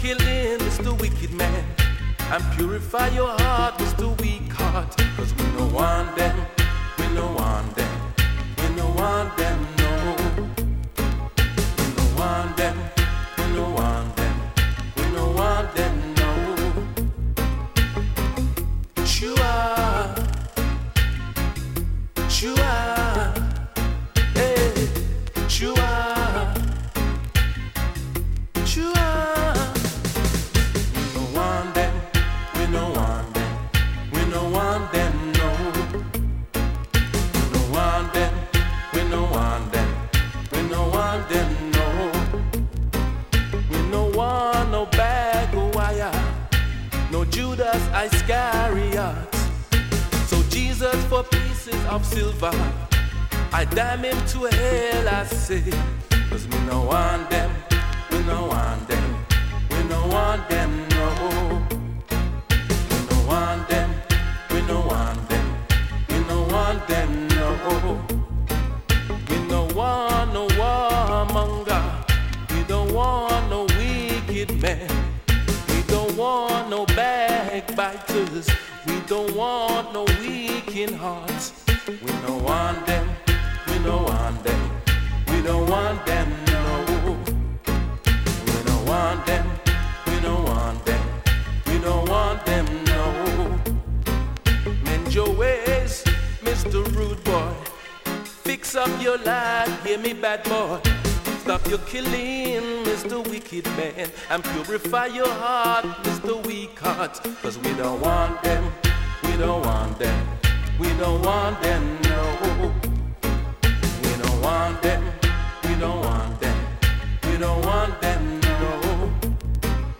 killing, Mr. Wicked Man. And purify your heart, Mr. Weak Heart. Cause we no want them, we no want them, we no want them, no. We no want them, we no want them, we no want them, no. Shua, Shua, hey, Shua, Shua. We no want them, we no want them, we no want them, no. We no want them, we no want them, we no want them, no. We no want no bag of wire, no Judas Iscariot. So Jesus for pieces of silver, I damn him to hell, I say. Cause we no want them, we no want them, we no want them, no. We no want them, we no want them, we no want them, no. We no want no warmonger, we don't want no wicked men. We don't want no backbiters, we don't want no weak in hearts. We no want them, we no want them, we don't want them, no. We don't want them, we don't want them, we don't want them, no. Mend your ways, Mr. Rude Boy. Fix up your life, hear me bad boy. Stop your killing, Mr. Wicked Man. And purify your heart, Mr. Weak Heart. Cause we don't want them, we don't want them, we don't want them, no. We don't want them, we don't want them, we don't want them,